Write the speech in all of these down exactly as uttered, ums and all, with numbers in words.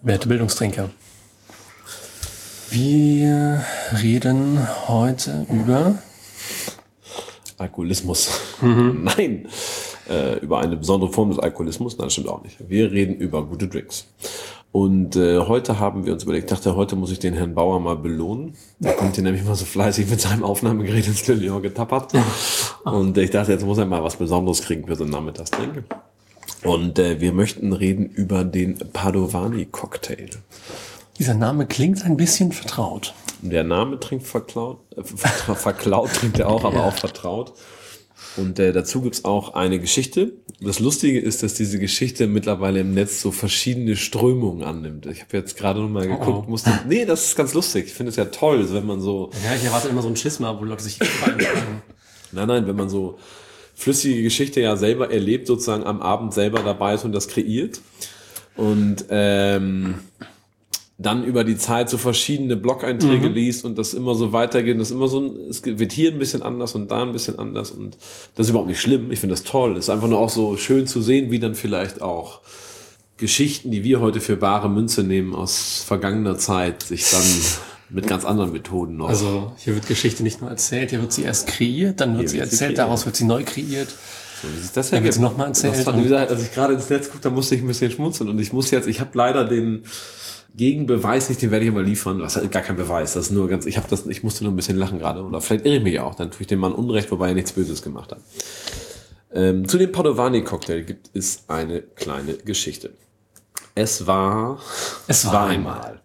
Werte Bildungstrinker. Wir reden heute über Alkoholismus. Mhm. Nein, äh, über eine besondere Form des Alkoholismus. Nein, das stimmt auch nicht. Wir reden über gute Drinks. Und äh, heute haben wir uns überlegt, ich dachte, heute muss ich den Herrn Bauer mal belohnen. Der kommt hier nämlich mal so fleißig mit seinem Aufnahmegerät ins Le Lion getappert. Und ich dachte, jetzt muss er mal was Besonderes kriegen für so einen Nachmittagstrink. Und äh, wir möchten reden über den Padovani-Cocktail. Dieser Name klingt ein bisschen vertraut. Der Name trinkt verklaut, äh, ver- verklaut trinkt er auch, aber ja. auch vertraut. Und äh, dazu gibt's auch eine Geschichte. Das Lustige ist, dass diese Geschichte mittlerweile im Netz so verschiedene Strömungen annimmt. Ich habe jetzt gerade noch mal geguckt. Oh. Musste, nee, das ist ganz lustig. Ich finde es ja toll, wenn man so... Ja, ich erwarte immer so ein Schisma, wo Leute sich reinschreiben. Nein, nein, wenn man so flüssige Geschichte ja selber erlebt, sozusagen am Abend selber dabei ist und das kreiert. Und ähm, dann über die Zeit so verschiedene Blog-Einträge mhm. liest und das immer so weitergeht. Das ist immer so ein, es wird hier ein bisschen anders und da ein bisschen anders und das ist überhaupt nicht schlimm. Ich finde das toll. Es ist einfach nur auch so schön zu sehen, wie dann vielleicht auch Geschichten, die wir heute für bare Münze nehmen aus vergangener Zeit, sich dann mit ganz anderen Methoden noch. Also hier wird Geschichte nicht nur erzählt, hier wird sie erst kreiert, dann wird Hier sie wird sie erzählt, kreiert. daraus wird sie neu kreiert. So, wie ist das Dann wird sie nochmal erzählt. Das war, wie gesagt, als ich gerade ins Netz guckte, da musste ich ein bisschen schmunzeln und ich muss jetzt, ich habe leider den Gegenbeweis nicht, den werde ich immer liefern. Das ist gar kein Beweis, das ist nur ganz, ich habe das, ich musste nur ein bisschen lachen gerade oder vielleicht irre ich mich auch, dann tue ich dem Mann Unrecht, wobei er nichts Böses gemacht hat. Ähm, zu dem Padovani-Cocktail gibt es eine kleine Geschichte. Es war, es war einmal.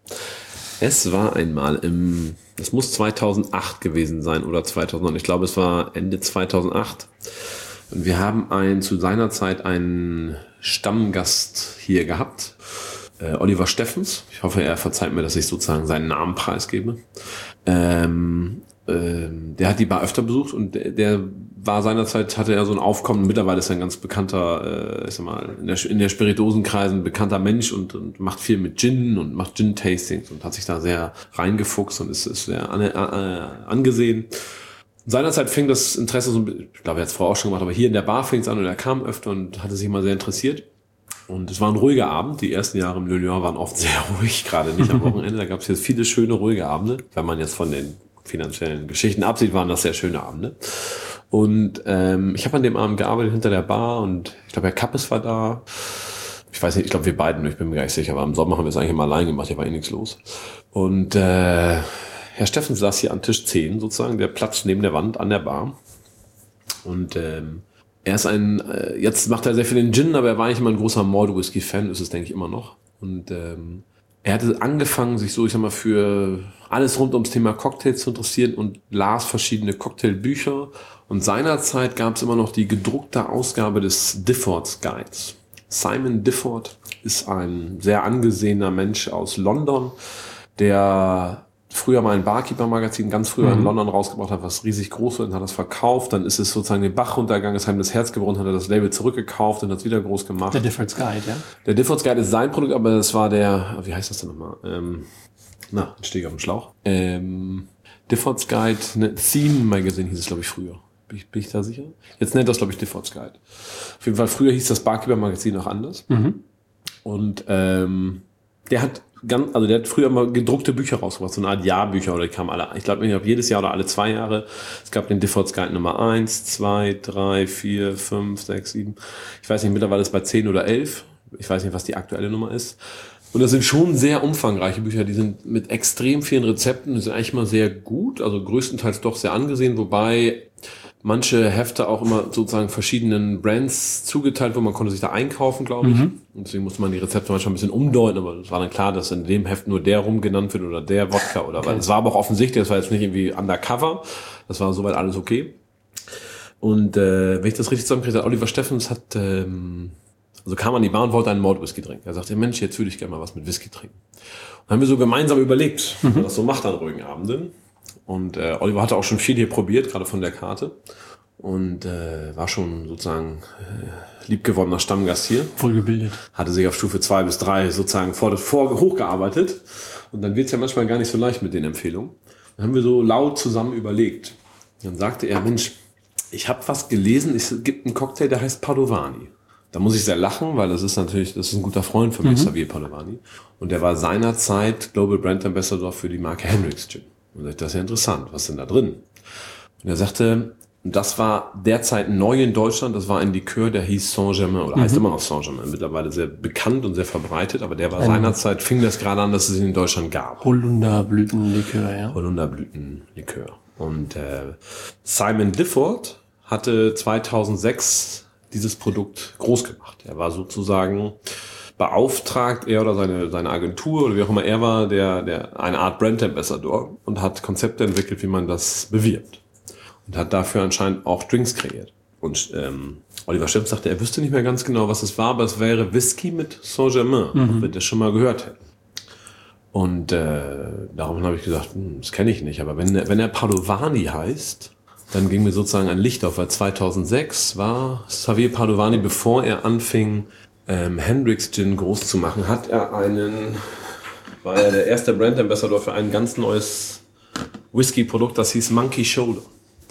Es war einmal im, es muss zweitausendacht gewesen sein oder zweitausendneun. Ich glaube, es war Ende zweitausendacht. Und wir haben einen, zu seiner Zeit einen Stammgast hier gehabt, äh, Oliver Steffens. Ich hoffe, er verzeiht mir, dass ich sozusagen seinen Namen preisgebe. Ähm, ähm, der hat die Bar öfter besucht und der, der war seinerzeit, hatte er so ein Aufkommen. Mittlerweile ist er ein ganz bekannter, äh, ich sag mal, in der, in der Spirituosenkreisen bekannter Mensch und, und macht viel mit Gin und macht Gin-Tastings und hat sich da sehr reingefuchst und ist, ist sehr an, äh, angesehen. Seinerzeit fing das Interesse so, ich glaube, er hat es vorher auch schon gemacht, aber hier in der Bar fing es an und er kam öfter und hatte sich mal sehr interessiert. Und es war ein ruhiger Abend. Die ersten Jahre im Le Lion waren oft sehr ruhig, gerade nicht am Wochenende. Da gab es jetzt viele schöne, ruhige Abende. Wenn man jetzt von den finanziellen Geschichten absieht, waren das sehr schöne Abende. Und ähm, ich habe an dem Abend gearbeitet hinter der Bar und ich glaube, Herr Kappes war da. Ich weiß nicht, ich glaube, wir beiden, ich bin mir gar nicht sicher, aber im Sommer haben wir es eigentlich immer allein gemacht, hier war eh nichts los. Und äh, Herr Steffens saß hier an Tisch zehn sozusagen, der Platz neben der Wand an der Bar. Und ähm, er ist ein, äh, jetzt macht er sehr viel in Gin, aber er war eigentlich immer ein großer Malt Whisky Fan, ist es, denke ich, immer noch. Und ähm, er hatte angefangen, sich so, ich sag mal, für alles rund ums Thema Cocktails zu interessieren und las verschiedene Cocktailbücher. Und seinerzeit gab es immer noch die gedruckte Ausgabe des Difford's Guides. Simon Difford ist ein sehr angesehener Mensch aus London, der früher mal ein Barkeeper-Magazin ganz früher mhm. in London rausgebracht hat, was riesig groß war, und hat das verkauft. Dann ist es sozusagen den Bach runtergegangen, ist ihm das Herz gebrochen, hat er das Label zurückgekauft und hat es wieder groß gemacht. Der Difford's Guide, ja? Der Difford's Guide ist sein Produkt, aber das war der, wie heißt das denn nochmal? Ähm, na, jetzt stehe ich auf dem Schlauch. Ähm, Difford's Guide, ne, Theme Magazine hieß es, glaube ich, früher. Bin ich, bin ich da sicher? Jetzt nennt das, glaube ich, Difford's Guide. Auf jeden Fall, früher hieß das Barkeeper-Magazin auch anders. Mhm. Und ähm, der hat ganz, also der hat früher mal gedruckte Bücher rausgebracht, so eine Art Jahrbücher, oder die kamen alle, ich glaube, jedes Jahr oder alle zwei Jahre. Es gab den Difford's Guide Nummer eins, zwei, drei, vier, fünf, sechs, sieben. Ich weiß nicht, mittlerweile ist es bei zehn oder elf. Ich weiß nicht, was die aktuelle Nummer ist. Und das sind schon sehr umfangreiche Bücher, die sind mit extrem vielen Rezepten, die sind eigentlich mal sehr gut, also größtenteils doch sehr angesehen, wobei manche Hefte auch immer sozusagen verschiedenen Brands zugeteilt, wo man konnte sich da einkaufen, glaube ich. Mhm. Und deswegen musste man die Rezepte manchmal ein bisschen umdeuten, aber es war dann klar, dass in dem Heft nur der Rum genannt wird oder der Wodka oder okay. was. Es war aber auch offensichtlich, das war jetzt nicht irgendwie undercover, das war soweit alles okay. Und äh, wenn ich das richtig zusammenkriege, hat Oliver Steffens hat, ähm, also kam an die Bar und wollte einen Malt Whisky trinken. Er sagte, Mensch, jetzt würde ich gerne mal was mit Whisky trinken. Und haben wir so gemeinsam überlegt, mhm. wie man das so macht an ruhigen Abenden. Und äh, Oliver hatte auch schon viel hier probiert, gerade von der Karte. Und äh, war schon sozusagen äh, liebgewonnener Stammgast hier. Vollgebildet. Hatte sich auf Stufe zwei bis drei sozusagen vor, vor hochgearbeitet. Und dann wird's ja manchmal gar nicht so leicht mit den Empfehlungen. Dann haben wir so laut zusammen überlegt. Dann sagte er, Mensch, ich habe was gelesen, es gibt einen Cocktail, der heißt Padovani. Da muss ich sehr lachen, weil das ist natürlich, das ist ein guter Freund von mir, mhm. Xavier Padovani. Und der war seinerzeit Global Brand Ambassador für die Marke Hendrix Gin. Und ich dachte, das ist ja interessant, was ist denn da drin? Und er sagte, das war derzeit neu in Deutschland, das war ein Likör, der hieß Saint-Germain, oder mhm. heißt immer noch Saint-Germain, mittlerweile sehr bekannt und sehr verbreitet, aber der war seinerzeit, fing das gerade an, dass es ihn in Deutschland gab. Holunderblütenlikör, ja. Holunderblütenlikör. Und äh, Simon Difford hatte zweitausendsechs dieses Produkt groß gemacht. Er war sozusagen beauftragt, er oder seine seine Agentur oder wie auch immer er war, der der eine Art Brand Ambassador und hat Konzepte entwickelt, wie man das bewirbt. Und hat dafür anscheinend auch Drinks kreiert. Und ähm, Oliver Schirm sagte, er wüsste nicht mehr ganz genau, was es war, aber es wäre Whisky mit Saint-Germain, mhm. ob wir das schon mal gehört hätten. Und äh, darum habe ich gesagt, hm, das kenne ich nicht. Aber wenn, wenn er Padovani heißt, dann ging mir sozusagen ein Licht auf, weil zweitausendsechs war Xavier Padovani, bevor er anfing, ähm, Hendrix Gin groß zu machen, hat er einen, war er der erste Brand Ambassador für ein ganz neues Whisky-Produkt, das hieß Monkey Shoulder.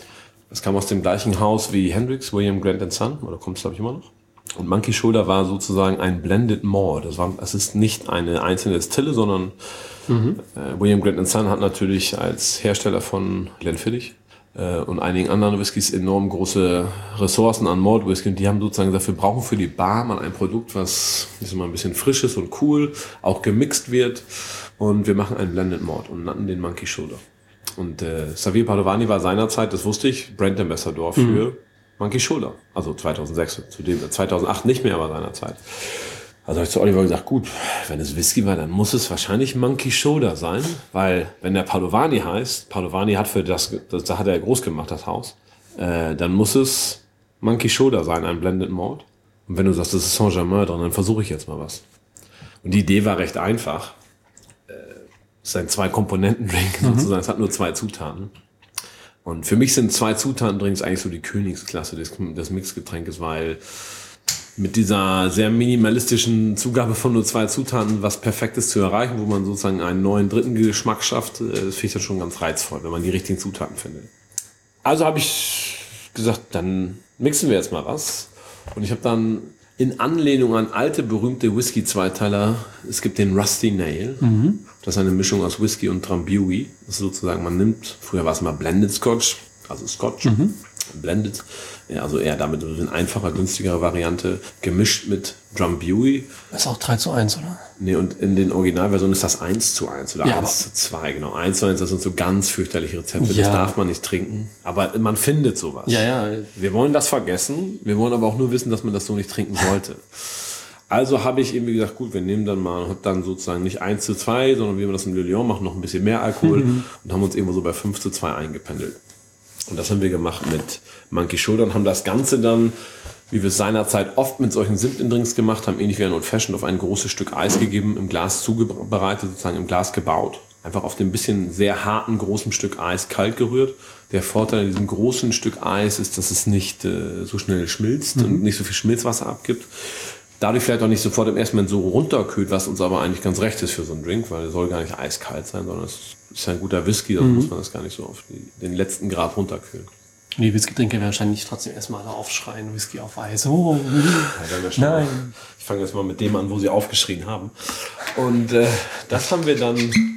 Das kam aus dem gleichen Haus wie Hendrix, William Grant and Son, oder kommt es glaube ich immer noch. Und Monkey Shoulder war sozusagen ein Blended Malt. Das war, es ist nicht eine einzelne Destille, sondern mhm. äh, William Grant and Son hat natürlich als Hersteller von Glenfiddich und einigen anderen Whiskys enorm große Ressourcen an Malt Whisky. Und die haben sozusagen gesagt, wir brauchen für die Bar mal ein Produkt, was ist mal ein bisschen frisch ist und cool, auch gemixt wird. Und wir machen einen Blended Malt und nannten den Monkey Shoulder. Und äh, Xavier Padovani war seinerzeit, das wusste ich, Brand Ambassador für mhm. Monkey Shoulder. Also zweitausendsechs, zu dem, zweitausendacht nicht mehr, aber seinerzeit. Also habe ich zu Oliver gesagt, gut, wenn es Whisky war, dann muss es wahrscheinlich Monkey Shoulder sein, weil wenn der Padovani heißt, Padovani hat für das, das, das hat er groß gemacht, das Haus, äh, dann muss es Monkey Shoulder sein, ein Blended Malt. Und wenn du sagst, das ist Saint-Germain drin, dann versuche ich jetzt mal was. Und die Idee war recht einfach. Äh, es ist ein Zwei-Komponenten-Drink mhm. sozusagen, es hat nur zwei Zutaten. Und für mich sind zwei Zutaten-Drinks eigentlich so die Königsklasse des, des Mixgetränkes, weil mit dieser sehr minimalistischen Zugabe von nur zwei Zutaten was Perfektes zu erreichen, wo man sozusagen einen neuen dritten Geschmack schafft, das finde ich dann schon ganz reizvoll, wenn man die richtigen Zutaten findet. Also habe ich gesagt, dann mixen wir jetzt mal was. Und ich habe dann in Anlehnung an alte, berühmte Whisky-Zweiteiler, es gibt den Rusty Nail, mhm. das ist eine Mischung aus Whisky und Drambuie. Das ist sozusagen, man nimmt, früher war es mal Blended Scotch, also Scotch, mhm. Blended, ja, also eher damit eine einfacher, günstigere Variante, gemischt mit Drambuie. Das ist auch drei zu eins, oder? Nee, und in den Originalversionen ist das eins zu eins oder ja, eins zu zwei, genau. eins zu eins, das sind so ganz fürchterliche Rezepte, ja. das darf man nicht trinken. Aber man findet sowas. Ja, ja. Wir wollen das vergessen, wir wollen aber auch nur wissen, dass man das so nicht trinken sollte. Also habe ich eben gesagt, gut, wir nehmen dann mal, hab dann sozusagen nicht eins zu zwei, sondern wie wir das in Le Lion machen, noch ein bisschen mehr Alkohol mhm. und haben uns irgendwo so bei fünf zu zwei eingependelt. Und das haben wir gemacht mit Monkey Shoulder und haben das Ganze dann, wie wir es seinerzeit oft mit solchen Simplendrinks gemacht haben, ähnlich wie ein Old Fashioned, auf ein großes Stück Eis gegeben, im Glas zubereitet, sozusagen im Glas gebaut. Einfach auf dem bisschen sehr harten, großen Stück Eis kalt gerührt. Der Vorteil an diesem großen Stück Eis ist, dass es nicht äh, so schnell schmilzt mhm. und nicht so viel Schmilzwasser abgibt. Dadurch vielleicht auch nicht sofort im ersten Moment so runterkühlt, was uns aber eigentlich ganz recht ist für so einen Drink, weil er soll gar nicht eiskalt sein, sondern es ist ja ein guter Whisky, da mhm. muss man das gar nicht so auf die, den letzten Grad runterkühlen. Die Whisky-Trinker werden wahrscheinlich trotzdem erstmal alle aufschreien, Whisky auf Eis. Oh, ja, nein. Mal, ich fange jetzt mal mit dem an, wo sie aufgeschrien haben. Und äh, das haben wir dann,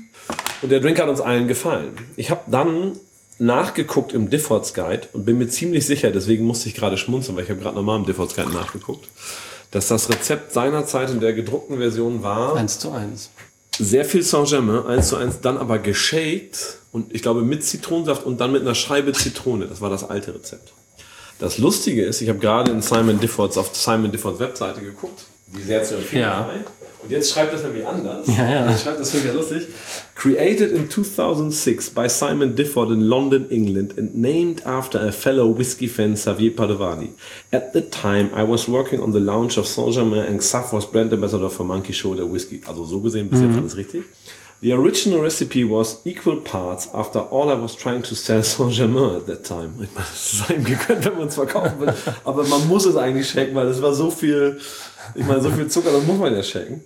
und der Drink hat uns allen gefallen. Ich habe dann nachgeguckt im Difford's Guide und bin mir ziemlich sicher, deswegen musste ich gerade schmunzeln, weil ich habe gerade nochmal im Difford's Guide nachgeguckt, dass das Rezept seinerzeit in der gedruckten Version war eins zu eins. Sehr viel Saint-Germain, eins zu eins, dann aber geshaked und ich glaube mit Zitronensaft und dann mit einer Scheibe Zitrone. Das war das alte Rezept. Das Lustige ist, ich habe gerade in Simon Difford's, auf Simon Difford's Webseite geguckt, die sehr zu empfehlen ja. Und jetzt schreibt das nämlich anders. Ja, ja. Jetzt schreibt das wirklich lustig. Created in two thousand six by Simon Difford in London, England, and named after a fellow whiskey fan, Xavier Padovani. At the time, I was working on the launch of Saint-Germain and Xav was brand ambassador for Monkey Shoulder Whisky. Also so gesehen, bis jetzt alles richtig. The original recipe was equal parts after all I was trying to sell Saint-Germain at that time. Ich meine, das ist einem gegönnt, wenn man es verkaufen will. Aber man muss es eigentlich shaken, weil es war so viel, ich meine, so viel Zucker, das muss man ja shaken.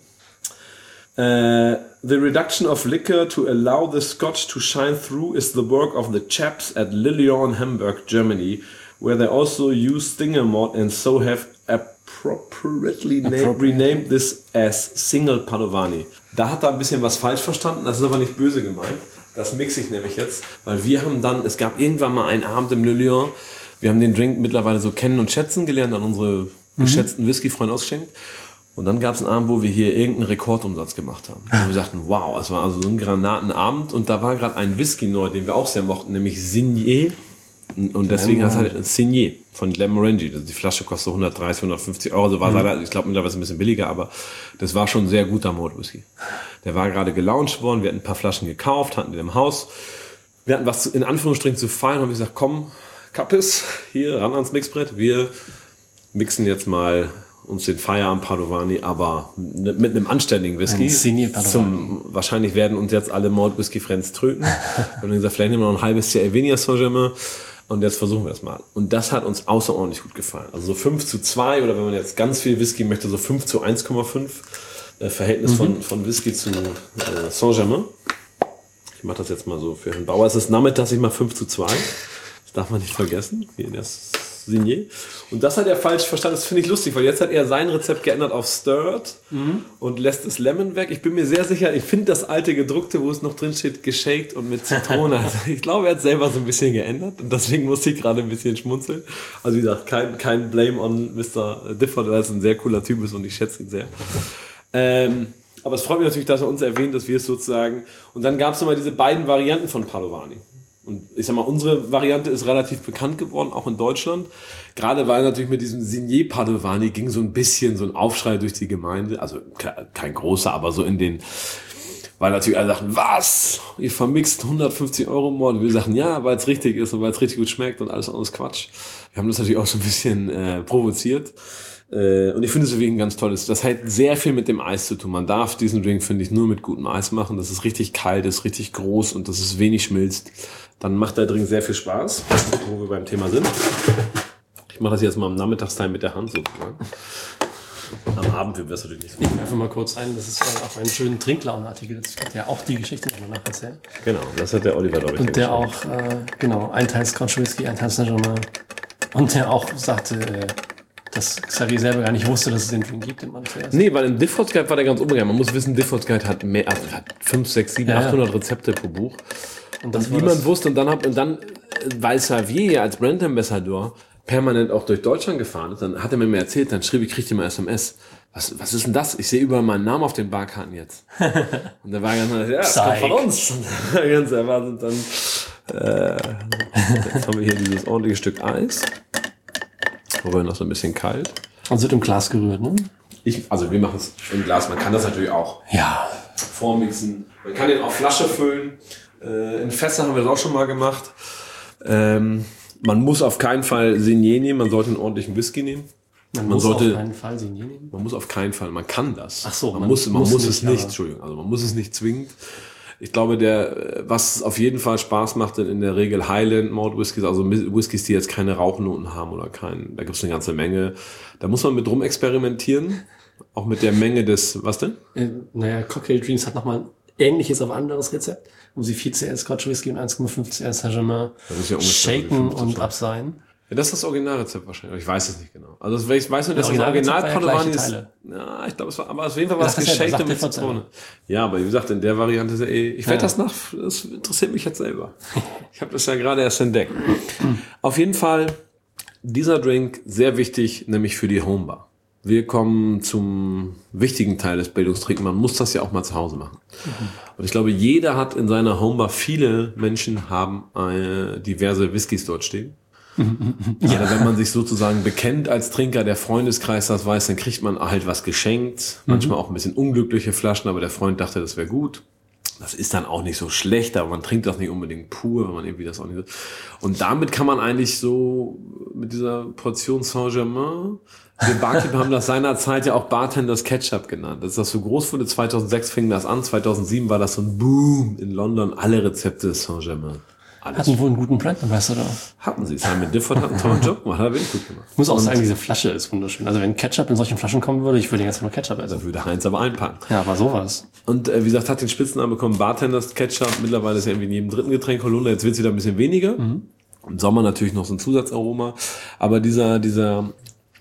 Uh, the reduction of liquor to allow the scotch to shine through is the work of the chaps at Lilion, Hamburg, Germany, where they also use Stinger malt and so have appropriately named, renamed this as Single Padovani. Da hat er ein bisschen was falsch verstanden, das ist aber nicht böse gemeint. Das mixe ich nämlich jetzt, weil wir haben dann, es gab irgendwann mal einen Abend im Le Lion, wir haben den Drink mittlerweile so kennen und schätzen gelernt, an unsere geschätzten Whisky-Freunde ausgeschenkt. Und dann gab es einen Abend, wo wir hier irgendeinen Rekordumsatz gemacht haben. Und wir sagten, wow, es war also so ein Granatenabend und da war gerade ein Whisky neu, den wir auch sehr mochten, nämlich Signé. Und deswegen heißt es halt Signé von Glenmorangie. Die Flasche kostet hundertdreißig, hundertfünfzig Euro. Also war mhm. leider, ich glaube mittlerweile ein bisschen billiger, aber das war schon ein sehr guter Malt Whisky. Der war gerade gelauncht worden, wir hatten ein paar Flaschen gekauft, hatten den im Haus. Wir hatten was in Anführungsstrichen zu feiern und haben gesagt, komm, Kappes, hier ran ans Mixbrett. Wir mixen jetzt mal uns den Feierabend Padovani, aber mit einem anständigen Whisky. Zum, wahrscheinlich werden uns jetzt alle Malt Whisky Friends tröten. Wir haben gesagt, vielleicht nehmen wir noch ein halbes Jahr Elvenia Saint-Germain und jetzt versuchen wir das mal. Und das hat uns außerordentlich gut gefallen. Also so fünf zu zwei oder wenn man jetzt ganz viel Whisky möchte, so fünf zu eins Komma fünf äh, Verhältnis mhm. von, von Whisky zu äh, Saint-Germain. Ich mache das jetzt mal so für Herrn Bauer. Es ist nachmittags mal fünf zu zwei. Das darf man nicht vergessen. Hier das Signé. Und das hat er falsch verstanden. Das finde ich lustig, weil jetzt hat er sein Rezept geändert auf Stirred mhm. und lässt das Lemon weg. Ich bin mir sehr sicher, ich finde das alte gedruckte, wo es noch drin steht, geshaked und mit Zitrone. Also ich glaube, er hat selber so ein bisschen geändert und deswegen musste ich gerade ein bisschen schmunzeln. Also wie gesagt, kein, kein Blame on Mister Difford, der ist ein sehr cooler Typ ist und ich schätze ihn sehr. Ähm, aber es freut mich natürlich, dass er uns erwähnt, dass wir es sozusagen... Und dann gab es nochmal diese beiden Varianten von Padovani. Und ich sag mal, unsere Variante ist relativ bekannt geworden, auch in Deutschland. Gerade weil natürlich mit diesem Signé Padovani ging so ein bisschen so ein Aufschrei durch die Gemeinde. Also kein großer, aber so in den... Weil natürlich alle sagten, was? Ihr vermixt hundertfünfzig Euro im Monat. Wir sagten, ja, weil es richtig ist und weil es richtig gut schmeckt und alles anderes Quatsch. Wir haben das natürlich auch so ein bisschen äh, provoziert. Äh, und ich finde es wirklich ein ganz tolles. Das hat sehr viel mit dem Eis zu tun. Man darf diesen Drink, finde ich, nur mit gutem Eis machen. Das ist richtig kalt, ist richtig groß und das ist wenig schmilzt. Dann macht der Drink sehr viel Spaß, wo wir beim Thema sind. Ich mache das jetzt mal am Nachmittagsteil mit der Hand sozusagen. Am Abend wird das natürlich nicht so. Ich werfe mal kurz ein, das ist auch ein schöner Trinklaubenartikel. Das hat ja auch die Geschichte, die wir nachher erzählen. Genau, das hat der Oliver, glaube ich. Und der auch, äh, genau, ein Teil Scotch Whisky, ein Teil Saint-Germain. Und der auch sagte, äh, dass Xavier selber gar nicht wusste, dass es den Drink gibt, den man zuerst. Nee, weil im Difford's Guide war der ganz umgegangen. Man muss wissen, Difford's Guide hat mehr, also hat fünf, sechs, sieben, ja, achthundert ja. Rezepte pro Buch. Und das und niemand wusste. Und dann, hab, und dann, weil Xavier ja als Brand Ambassador permanent auch durch Deutschland gefahren ist, dann hat er mir mal erzählt, dann schrieb ich, kriegte immer S M S. Was, was ist denn das? Ich sehe überall meinen Namen auf den Barkarten jetzt. Und da war ganz, ja, das kommt von uns. Und ganz erwartet dann, äh, jetzt haben wir hier dieses ordentliche Stück Eis. Aber noch so ein bisschen kalt. Und es wird im Glas gerührt, ne? Ich, also wir machen es im Glas. Man kann das natürlich auch ja. vormixen. Man kann den auf Flasche füllen. Äh, in Fässer haben wir das auch schon mal gemacht. Ähm, man muss auf keinen Fall Signé nehmen. Man sollte einen ordentlichen Whisky nehmen. Man, man muss sollte, auf keinen Fall Signé nehmen? Man muss auf keinen Fall. Man kann das. Ach so. Man, man muss, man muss, muss es nicht. Aber. Entschuldigung. Also man muss es nicht zwingend. Ich glaube, der, was auf jeden Fall Spaß macht, in der Regel Highland Malt Whiskys, also Whiskys, die jetzt keine Rauchnoten haben oder keinen, da gibt es eine ganze Menge. Da muss man mit rum experimentieren, auch mit der Menge des, was denn? Äh, naja, Cocktail Dreams hat nochmal ein ähnliches, aber anderes Rezept, wo sie vier C L Scotch Whisky und eins Komma fünf C L Saint-Germain ja shaken und abseihen. Ja, das ist das Originalrezept wahrscheinlich. Ich weiß es nicht genau. Also ich weiß nur, dass das Original Padovani ist. Ja, ich glaube, es war, aber auf jeden Fall war es geshaked ja, mit Zitrone. Ja, aber wie gesagt, in der Variante ist ja eh, ich werde ja. das nach, das interessiert mich jetzt selber. Ich habe das ja gerade erst entdeckt. Auf jeden Fall, dieser Drink, sehr wichtig, nämlich für die Homebar. Wir kommen zum wichtigen Teil des Bildungstricks. Man muss das ja auch mal zu Hause machen. Mhm. Und ich glaube, jeder hat in seiner Homebar, viele Menschen haben äh, diverse Whiskys dort stehen. Ja. Also wenn man sich sozusagen bekennt als Trinker, der Freundeskreis das weiß, dann kriegt man halt was geschenkt. Manchmal auch ein bisschen unglückliche Flaschen, aber der Freund dachte, das wäre gut. Das ist dann auch nicht so schlecht, aber man trinkt das nicht unbedingt pur, wenn man irgendwie das auch nicht so. Und damit kann man eigentlich so mit dieser Portion Saint-Germain, wir Barkeeper haben das seinerzeit ja auch Bartenders Ketchup genannt. Das ist das so groß wurde, zweitausendsechs fing das an, zweitausendsieben war das so ein Boom in London, alle Rezepte Saint-Germain. Alles. Hatten wohl einen guten Brand Ambassador. Hatten sie. Simon Difford hat einen tollen Job gemacht, hat er wirklich gut gemacht. Ich muss auch und sagen, diese Flasche ist wunderschön. Also wenn Ketchup in solchen Flaschen kommen würde, ich würde jetzt nur Ketchup essen. Da würde Heinz aber einpacken. Ja, aber sowas. Und äh, wie gesagt, hat den Spitznamen bekommen, Bartenders Ketchup. Mittlerweile ist ja irgendwie in jedem dritten Getränk Holunder. Jetzt wird es wieder ein bisschen weniger. Mhm. Im Sommer natürlich noch so ein Zusatzaroma. Aber dieser, dieser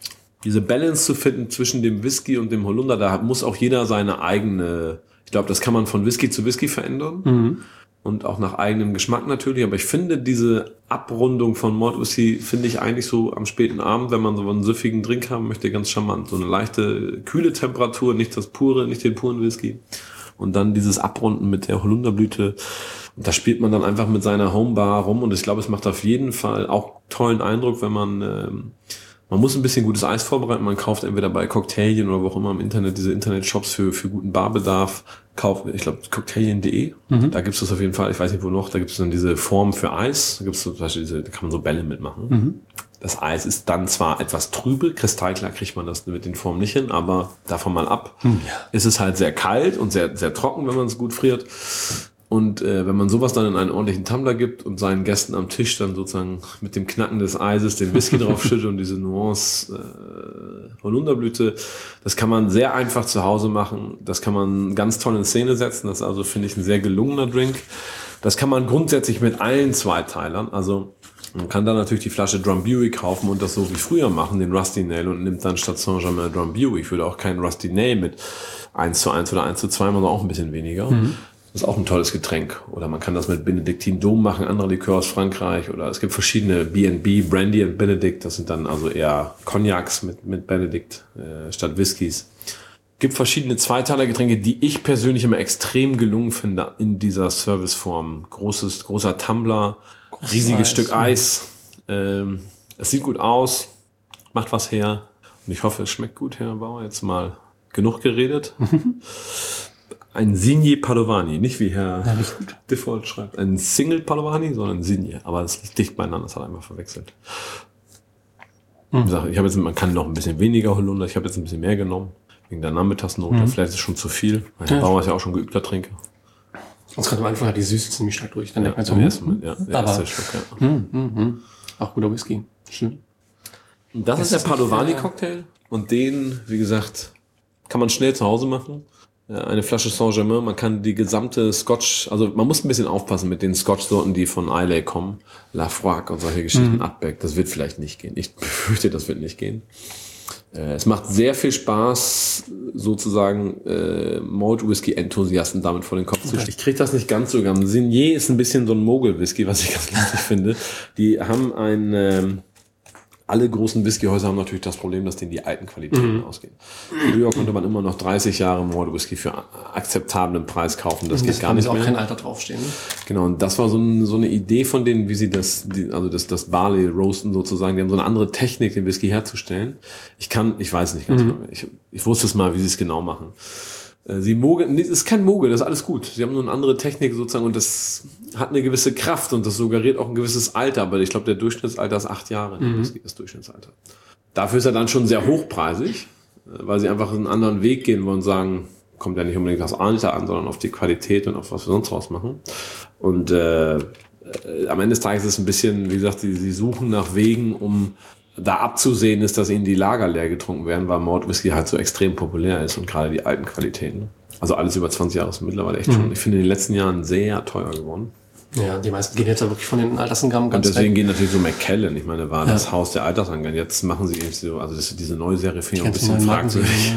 diese Balance zu finden zwischen dem Whisky und dem Holunder, da muss auch jeder seine eigene, ich glaube, das kann man von Whisky zu Whisky verändern. Mhm. Und auch nach eigenem Geschmack natürlich, aber ich finde diese Abrundung von Malt Whisky finde ich eigentlich so am späten Abend, wenn man so einen süffigen Drink haben möchte, ganz charmant. So eine leichte, kühle Temperatur, nicht das pure, nicht den puren Whisky. Und dann dieses Abrunden mit der Holunderblüte. Und da spielt man dann einfach mit seiner Homebar rum und ich glaube, es macht auf jeden Fall auch tollen Eindruck, wenn man, ähm, man muss ein bisschen gutes Eis vorbereiten. Man kauft entweder bei Cocktailien oder wo auch immer im Internet diese Internetshops für für guten Barbedarf. Kauft, ich glaube, cocktailien punkt de. Mhm. Da gibt es das auf jeden Fall. Ich weiß nicht, wo noch. Da gibt es dann diese Form für Eis. Da gibt es zum Beispiel diese, da kann man so Bälle mitmachen. Mhm. Das Eis ist dann zwar etwas trübe. Kristallklar kriegt man das mit den Formen nicht hin, aber davon mal ab. Mhm. Ist es halt sehr kalt und sehr, sehr trocken, wenn man es gut friert. Und äh, wenn man sowas dann in einen ordentlichen Tumbler gibt und seinen Gästen am Tisch dann sozusagen mit dem Knacken des Eises den Whisky draufschüttet und diese Nuance äh, Holunderblüte, das kann man sehr einfach zu Hause machen. Das kann man ganz toll in Szene setzen. Das ist also, finde ich, ein sehr gelungener Drink. Das kann man grundsätzlich mit allen Zweiteilern. Also man kann dann natürlich die Flasche Drambuie kaufen und das so wie früher machen, den Rusty Nail, und nimmt dann statt Saint-Germain Drambuie. Ich würde auch keinen Rusty Nail mit eins zu eins oder eins zu zwei, sondern auch ein bisschen weniger. Mhm. Das ist auch ein tolles Getränk. Oder man kann das mit Benedictine Dom machen, andere Likör aus Frankreich. Oder es gibt verschiedene B and B, Brandy and Benedict. Das sind dann also eher Cognacs mit, mit Benedict äh, statt Whiskys. Es gibt verschiedene Zweiteilergetränke, die ich persönlich immer extrem gelungen finde in dieser Serviceform. Großes, großer Tumbler, Großes riesiges Eis, Stück Eis. Ähm, es sieht gut aus, macht was her. Und ich hoffe, es schmeckt gut, Herr Bauer. Jetzt mal genug geredet. Ein Signé Padovani, nicht wie Herr ja, Default schreibt, ein Single Padovani, sondern ein Signé. Aber das liegt dicht beieinander, das hat er einfach verwechselt. Mhm. Ich habe jetzt, man kann noch ein bisschen weniger Holunder, ich habe jetzt ein bisschen mehr genommen, wegen der Nachmittagsnote. Mhm. Vielleicht ist es schon zu viel. Herr ja. Bauer ist ja auch schon geübter Trinker. Sonst kommt am Anfang halt die Süße ziemlich stark durch. Dann ja, denkt man so, ersten, ja, der erste Schluck, ja. Mh, mh, mh. Auch guter Whisky. Schön. Und das, das ist der Padovani-Cocktail. Und den, wie gesagt, kann man schnell zu Hause machen. Eine Flasche Saint-Germain, man kann die gesamte Scotch, also man muss ein bisschen aufpassen mit den Scotch-Sorten, die von Islay kommen. Lafroig und solche Geschichten, mhm. Atbeck, das wird vielleicht nicht gehen. Ich befürchte, das wird nicht gehen. Äh, es macht sehr viel Spaß, sozusagen äh, Malt-Whisky-Enthusiasten damit vor den Kopf zu stellen. Ich kriege das nicht ganz so ganz. Signé ist ein bisschen so ein Mogel-Whisky, was ich ganz lustig finde. Die haben ein... Ähm, alle großen Whiskyhäuser haben natürlich das Problem, dass denen die alten Qualitäten mhm. ausgehen. Früher konnte man immer noch dreißig Jahre Malt Whisky für akzeptablen Preis kaufen. Das, das geht gar nicht mehr. Da auch kein Alter draufstehen. Ne? Genau, und das war so, ein, so eine Idee von denen, wie sie das, die, also das, das Barley roasten sozusagen. Die haben so eine andere Technik, den Whisky herzustellen. Ich kann, ich weiß nicht ganz mhm. genau. Ich, ich wusste es mal, wie sie es genau machen. Sie mogeln, das ist kein Mogel, das ist alles gut. Sie haben nur eine andere Technik sozusagen und das hat eine gewisse Kraft und das suggeriert auch ein gewisses Alter, aber ich glaube, der Durchschnittsalter ist acht Jahre, mhm. das, das Durchschnittsalter. Dafür ist er dann schon sehr hochpreisig, weil sie einfach einen anderen Weg gehen wollen und sagen, kommt ja nicht unbedingt aufs Alter an, sondern auf die Qualität und auf was wir sonst raus machen. Und äh, am Ende des Tages ist es ein bisschen, wie gesagt, sie, sie suchen nach Wegen, um da abzusehen ist, dass ihnen die Lager leer getrunken werden, weil Malt Whisky halt so extrem populär ist und gerade die alten Qualitäten. Also alles über zwanzig Jahre ist mittlerweile echt mhm. schon, ich finde, in den letzten Jahren sehr teuer geworden. Ja, die meisten gehen jetzt ja wirklich von den Altersangaben ganz Und deswegen weg. Gehen natürlich so Macallan, ich meine, war ja. das Haus der Altersangaben. Jetzt machen sie eben so, also das, diese neue Serie finde ich auch ein bisschen fragwürdig.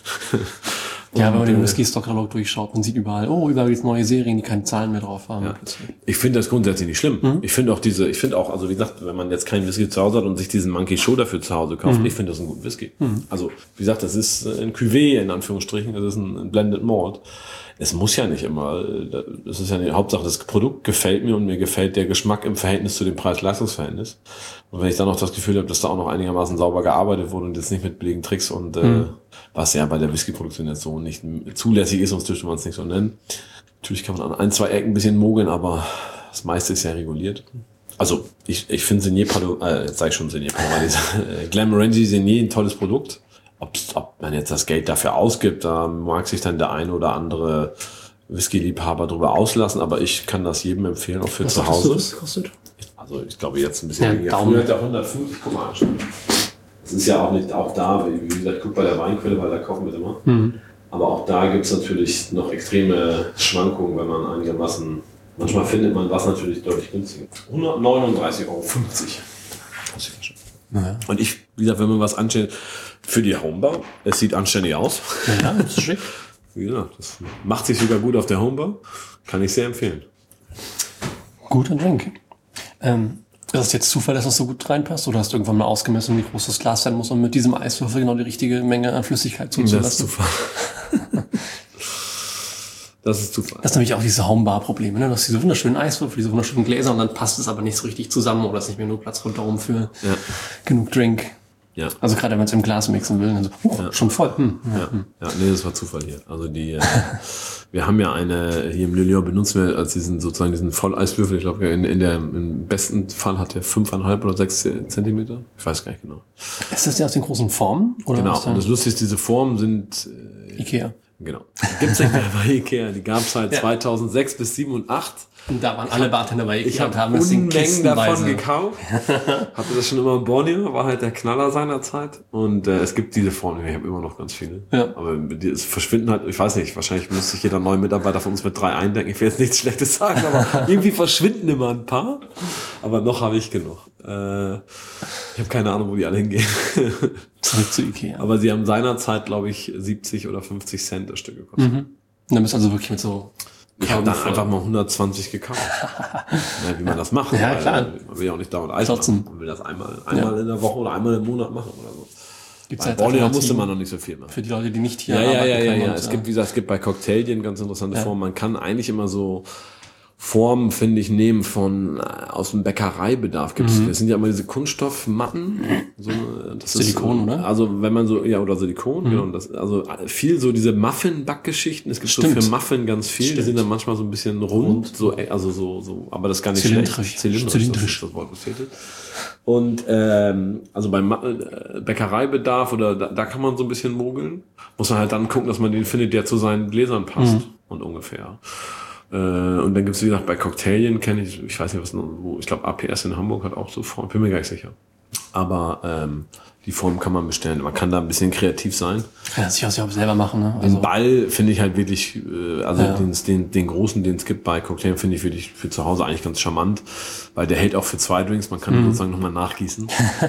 Ja, wenn man den Whisky-Stock-Katalog durchschaut, man sieht überall, oh, überall jetzt neue Serien, die keine Zahlen mehr drauf haben. Ja. Ich finde das grundsätzlich nicht schlimm. Mhm. Ich finde auch diese, ich finde auch, also wie gesagt, wenn man jetzt keinen Whisky zu Hause hat und sich diesen Monkey Show dafür zu Hause kauft, mhm. ich finde das einen guten Whisky. Mhm. Also, wie gesagt, das ist ein Cuvée, in Anführungsstrichen, das ist ein Blended Malt. Es muss ja nicht immer, das ist ja die Hauptsache, das Produkt gefällt mir und mir gefällt der Geschmack im Verhältnis zu dem Preis-Leistungs-Verhältnis. Und wenn ich dann noch das Gefühl habe, dass da auch noch einigermaßen sauber gearbeitet wurde und jetzt nicht mit billigen Tricks und äh, mhm. was ja bei der Whisky-Produktion jetzt so nicht zulässig ist, sonst dürfte man es nicht so nennen. Natürlich kann man an ein, zwei Ecken ein bisschen mogeln, aber das meiste ist ja reguliert. Also ich, ich finde Signé Padovani, äh, jetzt sag ich schon Signé Padovani, äh, Glenmorangie Signé ein tolles Produkt. Ob, ob man jetzt das Geld dafür ausgibt, da mag sich dann der eine oder andere Whisky-Liebhaber drüber auslassen, aber ich kann das jedem empfehlen, auch für was zu Hause. Was kostet? Also ich glaube jetzt ein bisschen ja, weniger. Früher hat der hundertfünfzig, guck mal anschauen. Das ist ja auch nicht auch da, wie gesagt, guck bei der Weinquelle, weil da kaufen wir immer. Mhm. Aber auch da gibt es natürlich noch extreme Schwankungen, wenn man einigermaßen, manchmal findet man was natürlich deutlich günstiger. hundertneununddreißig Euro fünfzig. Naja. Und ich Wie gesagt, wenn man was anständig für die Homebar, es sieht anständig aus. Ja, das ist schick. Wie gesagt, das macht sich sogar gut auf der Homebar. Kann ich sehr empfehlen. Guter Drink. Ähm, ist es jetzt Zufall, dass das so gut reinpasst? Oder hast du irgendwann mal ausgemessen, wie groß das Glas sein muss, um mit diesem Eiswürfel genau die richtige Menge an Flüssigkeit zuzulassen? Das ist Zufall. Das ist Zufall. Das ist nämlich auch diese Homebar-Probleme, ne? Du hast diese wunderschönen Eiswürfel, diese wunderschönen Gläser und dann passt es aber nicht so richtig zusammen oder ist nicht mehr nur Platz rundherum für Ja. genug Drink. Ja. Also gerade wenn man es im Glas mixen will, dann so, uh, Ja. schon voll. Hm. Ja, ja, nee, das war Zufall hier. Also die, äh, wir haben ja eine, hier im Le Lion benutzen wir als diesen, sozusagen diesen Volleiswürfel, ich glaube, in, in der, im besten Fall hat der fünfeinhalb oder sechs Zentimeter. Ich weiß gar nicht genau. Ist das der aus den großen Formen? Oder Genau. was da? Und das Lustige ist, diese Formen sind, äh, Ikea. genau. Gibt's nicht mehr bei Ikea. Die gab's halt ja. zweitausendsechs bis sieben und acht. Und da waren alle Bartender bei Ikea Ich habe haben das in Unmengen davon kistenweise gekauft. Hatte das schon immer in Borneo, war halt der Knaller seiner Zeit. Und äh, es gibt diese Formen, ich habe immer noch ganz viele. Ja. Aber die es verschwinden halt, ich weiß nicht, wahrscheinlich müsste sich jeder neue Mitarbeiter von uns mit drei eindenken. Ich will jetzt nichts Schlechtes sagen, aber irgendwie verschwinden immer ein paar. Aber noch habe ich genug. Äh, ich habe keine Ahnung, wo die alle hingehen. zurück zu Ikea. Aber sie haben seinerzeit, glaube ich, siebzig oder fünfzig Cent das Stück gekostet. Mhm. Und dann bist du also wirklich mit so... Ich habe dann einfach mal hundertzwanzig gekauft. Ja, wie man das macht. Ja, klar. Man will ja auch nicht dauernd Eis Trotzdem. machen. Man will das einmal, einmal ja. in der Woche oder einmal im Monat machen oder so. Gibt's Bei halt Borneo Alternativen musste man noch nicht so viel machen. für die Leute, die nicht hier Ja, ja, arbeiten ja, ja, können ja. und, Es äh, gibt, wie gesagt, es gibt bei Cocktailien ganz interessante Ja. Formen. Man kann eigentlich immer so Formen, finde ich, nehmen von äh, aus dem Bäckereibedarf. Gibt's, Mhm. Das sind ja immer diese Kunststoffmatten. So, das Silikon, ist, oder? Also wenn man so, ja, oder Silikon, Mhm. genau. Das, also viel so diese Muffin-Backgeschichten. Es gibt Stimmt. so für Muffin ganz viel. Die Stimmt. sind dann manchmal so ein bisschen rund, Rund. so, äh, also so, so, aber das ist gar nicht Zylindrisch. schlecht. Zylindrisch. Zylindrisch. Das ist das Wort, was fehlte. Und ähm, also beim Ma- äh, Bäckereibedarf oder da, da kann man so ein bisschen mogeln. Muss man halt dann gucken, dass man den findet, der zu seinen Gläsern passt Mhm. und ungefähr. Äh, und dann gibt's wie gesagt bei Cocktailien kenne ich, ich weiß nicht was, noch- wo ich glaube A P S in Hamburg hat auch so Form, bin mir gar nicht sicher. Aber ähm, die Form kann man bestellen. Man kann da ein bisschen kreativ sein. kann das sich auch selber machen, ne? Den Also, Ball finde ich halt wirklich, äh, also Ja. den, den, den großen, den es gibt bei Cocktail, finde ich wirklich für zu Hause eigentlich ganz charmant, weil der hält auch für zwei Drinks, man kann ihn sozusagen nochmal nachgießen.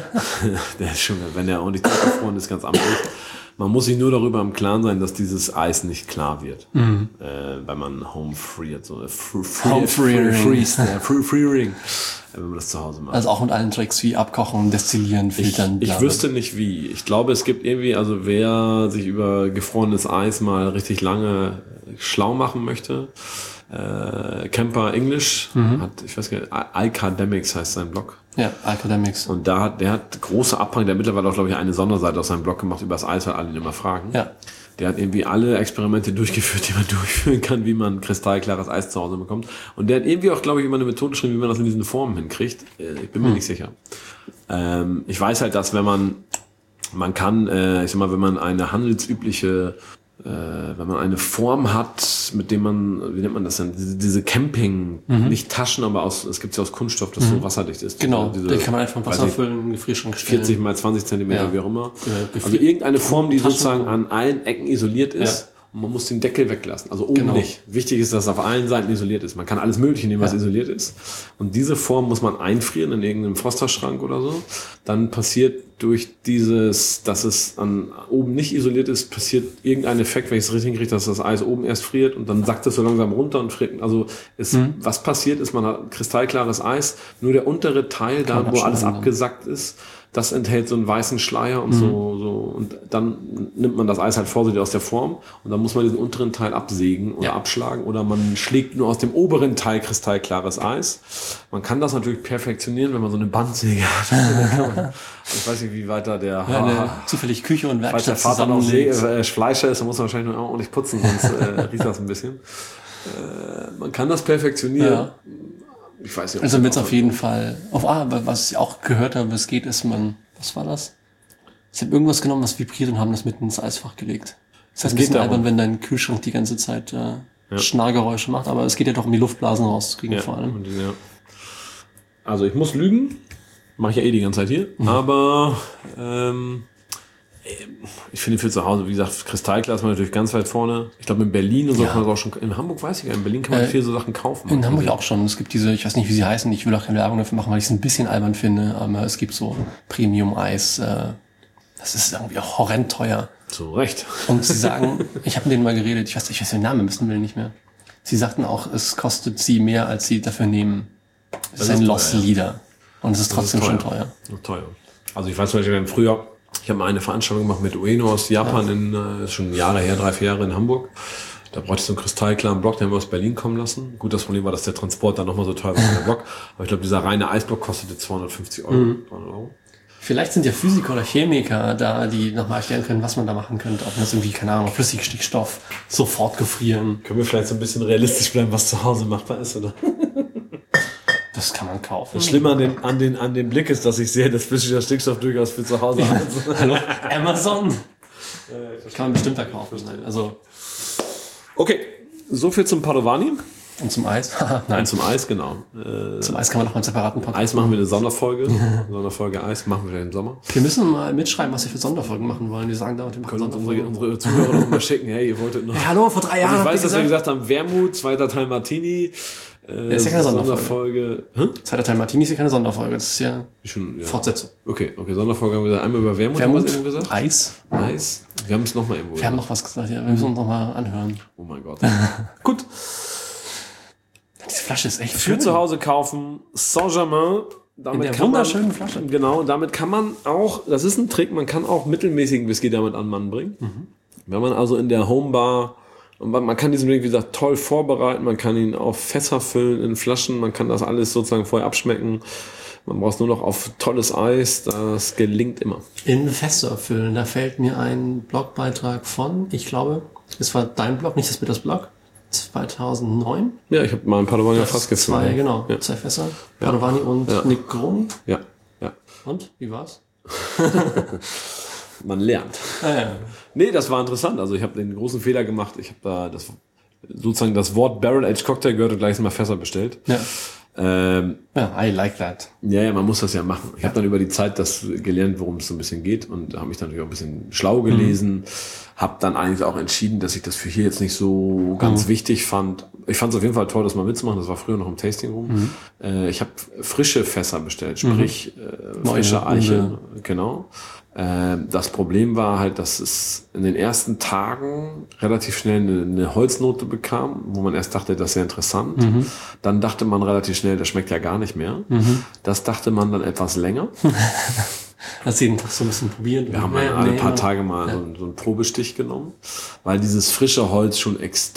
Der ist schon, wenn der ordentlich tiefgefroren ist, ganz amtlich. Man muss sich nur darüber im Klaren sein, dass dieses Eis nicht klar wird, Mhm. äh, wenn man home freert, so free, free, Home freering. freeze, ja, free, freering, äh, wenn man das zu Hause macht. also auch mit allen Tricks wie abkochen, destillieren, filtern. Ich, bla, ich bla. wüsste nicht wie. Ich glaube, es gibt irgendwie, also wer sich über gefrorenes Eis mal richtig lange schlau machen möchte, äh, Camper English hat, ich weiß gar nicht, Alcademics heißt sein Blog. Ja, Academics. Und da hat, der hat große Abhang, der hat mittlerweile auch, glaube ich, eine Sonderseite auf seinem Blog gemacht über das Eis, weil alle ihn immer fragen. Ja. Der hat irgendwie alle Experimente durchgeführt, die man durchführen kann, wie man kristallklares Eis zu Hause bekommt. Und der hat irgendwie auch, glaube ich, immer eine Methode geschrieben, wie man das in diesen Formen hinkriegt. Äh, Ich bin mir Hm. nicht sicher. Ähm, ich weiß halt, dass wenn man, man kann, äh, ich sag mal, wenn man eine handelsübliche, äh, wenn man eine Form hat, mit dem man, wie nennt man das denn, diese, diese Camping, nicht Taschen, aber aus, es gibt ja aus Kunststoff, das so wasserdicht ist. Mhm. Genau, diese, den kann man einfach mit weiß Wasser nicht, füllen, in den Gefrierschrank stellen. vierzig mal zwanzig Zentimeter, Ja. wie auch immer. Ge- gefri- Also irgendeine Form, die Taschen- sozusagen an allen Ecken isoliert ist. Ja. Und man muss den Deckel weglassen. Also oben Genau. nicht. Wichtig ist, dass es auf allen Seiten isoliert ist. Man kann alles Mögliche nehmen, was Ja. isoliert ist. Und diese Form muss man einfrieren in irgendeinem Frosterschrank oder so. Dann passiert durch dieses, dass es an oben nicht isoliert ist, passiert irgendein Effekt, wenn ich es richtig hinkriege, dass das Eis oben erst friert und dann sackt es so langsam runter und friert. Also es, Mhm. was passiert ist, man hat kristallklares Eis, nur der untere Teil, da Kann man wo alles abschneiden, abgesackt ist, das enthält so einen weißen Schleier und so, so, und dann nimmt man das Eis halt vorsichtig aus der Form und dann muss man diesen unteren Teil absägen oder Ja. abschlagen oder man schlägt nur aus dem oberen Teil kristallklares Eis. Man kann das natürlich perfektionieren, wenn man so eine Bandsäge hat. Dann kann man, ich weiß nicht, wie weiter der, Ja, eine zufällig Küche und falls der Werkstatt Vater noch zusammenlegt. See, äh, Fleischer ist, dann muss man wahrscheinlich nur ordentlich putzen, sonst äh, riecht das ein bisschen. Äh, man kann das perfektionieren. Ja. Ich weiß nicht, ob Also das mit auch- auf jeden Fall. Auf ah, aber was ich auch gehört habe, es geht, ist man, was war das? Ich habe irgendwas genommen, was vibriert und haben das mitten ins Eisfach gelegt. Das heißt, ein geht bisschen darum. albern, wenn dein Kühlschrank die ganze Zeit äh, Schnarrgeräusche macht, aber es geht ja doch um die Luftblasen rauszukriegen Ja, vor allem. und die- ja. Also ich muss lügen, mache ich ja eh die ganze Zeit hier, aber ähm, Ich finde für zu Hause, wie gesagt, Kristallglas ist man natürlich ganz weit vorne. Ich glaube in Berlin und so Ja. kann man das auch schon, in Hamburg weiß ich gar nicht, in Berlin kann man Äh, viel so Sachen kaufen. In Hamburg auch schon. Es gibt diese, ich weiß nicht, wie sie heißen, ich will auch keine Werbung dafür machen, weil ich es ein bisschen albern finde, aber es gibt so Premium-Eis, äh, das ist irgendwie auch horrend teuer. Zu Recht. Und sie sagen, ich habe mit denen mal geredet, ich weiß, ich weiß den Namen wissen will nicht mehr. Sie sagten auch, es kostet sie mehr, als sie dafür nehmen. Es Das ist ein ist Lost teuer, ja. Leader. Und es ist Das trotzdem ist schon teuer. Teuer. Also ich weiß zum Beispiel, wir haben früher, ich habe mal eine Veranstaltung gemacht mit Ueno aus Japan, in, äh, ist schon Jahre her, drei, vier Jahre in Hamburg. Da brauchte ich so einen kristallklaren Block, den haben wir aus Berlin kommen lassen. Gut, das Problem war, dass der Transport dann nochmal so teuer war wie der Block. Aber ich glaube, dieser reine Eisblock kostete zweihundertfünfzig Euro. Mhm. dreihundert Euro. Vielleicht sind ja Physiker oder Chemiker da, die nochmal erklären können, was man da machen könnte. Ob man das irgendwie, keine Ahnung, Flüssigstickstoff sofort gefrieren. Können wir vielleicht so ein bisschen realistisch bleiben, was zu Hause machbar ist, oder? Das kann man kaufen. Das Schlimme an dem, an den, an dem Blick ist, dass ich sehe, dass flüssiger Stickstoff durchaus für zu Hause ist. Hallo? Amazon? Das kann man bestimmt da kaufen. Also, Okay, so viel zum Padovani. und zum Eis? Nein, Nein, zum Eis, genau. Äh, zum Eis kann man noch mal einen separaten Podcast. Eis machen wir eine Sonderfolge. Sonderfolge Eis machen wir im Sommer. Wir müssen mal mitschreiben, was wir für Sonderfolgen machen wollen. Die sagen da, wir machen Können uns unsere, Sonderfolgen. unsere Zuhörer noch mal schicken, hey, ihr wolltet noch. Ja, hallo, vor drei Jahren. Also ich habt weiß, ihr dass wir gesagt, gesagt haben, Wermut, zweiter Teil Martini. Äh, ist ja keine Sonderfolge. Hä? Zweiter Teil Martini ist ja keine Sonderfolge. Das ist ja Schon, ja. Fortsetzung. Okay, okay, Sonderfolge haben wir gesagt. Einmal über Wermut, haben wir Wermut, es irgendwo gesagt. Eis. Eis. Wir haben es nochmal irgendwo Wir haben gesagt. noch was gesagt, ja. Wir müssen uns noch mal anhören. Oh mein Gott. Gut. Diese Flasche ist echt Für schön. zu Hause kaufen, Saint-Germain. Damit In der kann wunderschönen man, Flasche. Genau, damit kann man auch, das ist ein Trick, man kann auch mittelmäßigen Whisky damit an den Mann bringen. Mhm. Wenn man also in der Homebar, und man man kann diesen Drink, wie gesagt, toll vorbereiten, man kann ihn auf Fässer füllen, in Flaschen, man kann das alles sozusagen vorher abschmecken. Man braucht es nur noch auf tolles Eis, das gelingt immer. In Fässer füllen, da fällt mir ein Blogbeitrag von, ich glaube, es war dein Blog, nicht das Bitters Blog, zweitausendneun. Ja, ich habe mal ein Padovani Das fast gefüllt. Zwei, genau, Ja. zwei Fässer. Padovani und Ja. Negroni. Ja, ja. Und, wie war's? Man lernt. Ah, ja. Nee, das war interessant. Also ich habe den großen Fehler gemacht. Ich habe da das sozusagen das Wort Barrel Aged Cocktail gehört und gleich mal Fässer bestellt. Ja. Ähm, Ja, I like that. ja, ja, man muss das ja machen. Ich habe dann über die Zeit das gelernt, worum es so ein bisschen geht und habe mich dann natürlich auch ein bisschen schlau gelesen. Mhm. Habe dann eigentlich auch entschieden, dass ich das für hier jetzt nicht so ganz mhm. wichtig fand. Ich fand es auf jeden Fall toll, das mal mitzumachen. Das war früher noch im Tasting Room. Mhm. Äh, ich habe frische Fässer bestellt, sprich äh, frische Neue, Eiche. Neue. Genau. Das Problem war halt, dass es in den ersten Tagen relativ schnell eine, eine Holznote bekam, wo man erst dachte, das ist sehr interessant. Mhm. Dann dachte man relativ schnell, das schmeckt ja gar nicht mehr. Mhm. Das dachte man dann etwas länger. Hast jeden Tag so ein bisschen probiert. Wir haben alle nee, paar Tage mal ja. so, einen, so einen Probestich genommen, weil dieses frische Holz schon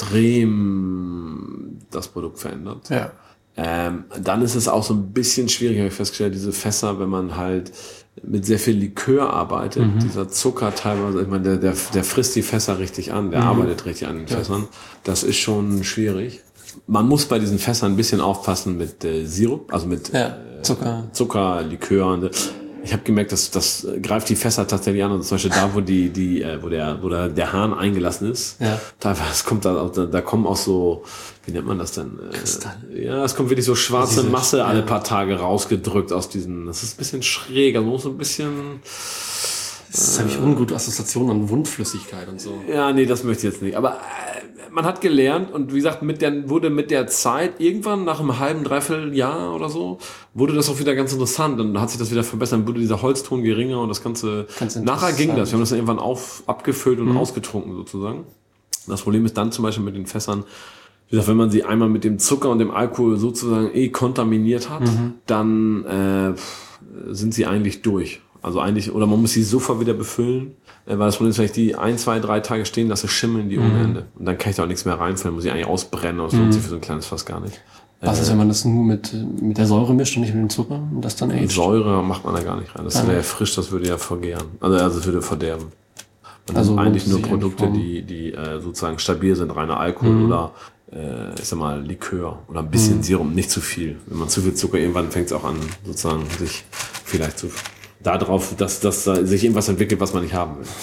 extrem das Produkt verändert. Ja. Ähm, dann ist es auch so ein bisschen schwierig, habe ich festgestellt, diese Fässer, wenn man halt mit sehr viel Likör arbeitet, mhm. dieser Zucker teilweise, ich meine, der, der, der frisst die Fässer richtig an, der mhm. arbeitet richtig an den Fässern. Ja. Das ist schon schwierig. Man muss bei diesen Fässern ein bisschen aufpassen mit äh, Sirup, also mit ja, Zucker, äh, Zucker, Likör. Ich habe gemerkt, dass das greift die Fässer tatsächlich an. Und zum Beispiel da, wo die, die, äh, wo der, wo der, der Hahn eingelassen ist, ja. teilweise kommt da, da, da kommen auch so, wie nennt man das denn? Kristall. Ja, es kommt wirklich so schwarze Diese, Masse ja. alle paar Tage rausgedrückt aus diesen. Das ist ein bisschen schräg, also man muss so ein bisschen. Das habe ich ungute Assoziationen an Wundflüssigkeit und so. Ja, nee, das möchte ich jetzt nicht. Aber äh, man hat gelernt und wie gesagt, mit der, wurde mit der Zeit irgendwann nach einem halben, dreiviertel Jahr oder so, wurde das auch wieder ganz interessant. Dann hat sich das wieder verbessert, dann wurde dieser Holzton geringer und das Ganze. Nachher ging das. Wir haben das dann irgendwann auf, abgefüllt und mhm. ausgetrunken sozusagen. Das Problem ist dann zum Beispiel mit den Fässern, wie gesagt, wenn man sie einmal mit dem Zucker und dem Alkohol sozusagen eh kontaminiert hat, mhm. dann äh, sind sie eigentlich durch. Also eigentlich, oder man muss sie sofort wieder befüllen, weil das Problem ist, wenn ich die ein, zwei, drei Tage stehen lasse, schimmeln die ohne Ende. Und dann kann ich da auch nichts mehr reinfüllen, muss ich eigentlich ausbrennen, und das lohnt sich für so ein kleines Fass gar nicht. Was ist, wenn man das nur mit, mit der Säure mischt und nicht mit dem Zucker und das dann aged? Säure macht man da gar nicht rein. Das wäre ja frisch, das würde ja vergären. Also, also das würde verderben. Man also nimmt eigentlich nur Produkte, die, die äh, sozusagen stabil sind, reiner Alkohol mhm. oder äh, ich sag mal Likör oder ein bisschen mhm. Sirup, nicht zu viel. Wenn man zu viel Zucker, irgendwann fängt es auch an, sozusagen sich vielleicht zu darauf, dass, dass sich irgendwas entwickelt, was man nicht haben will.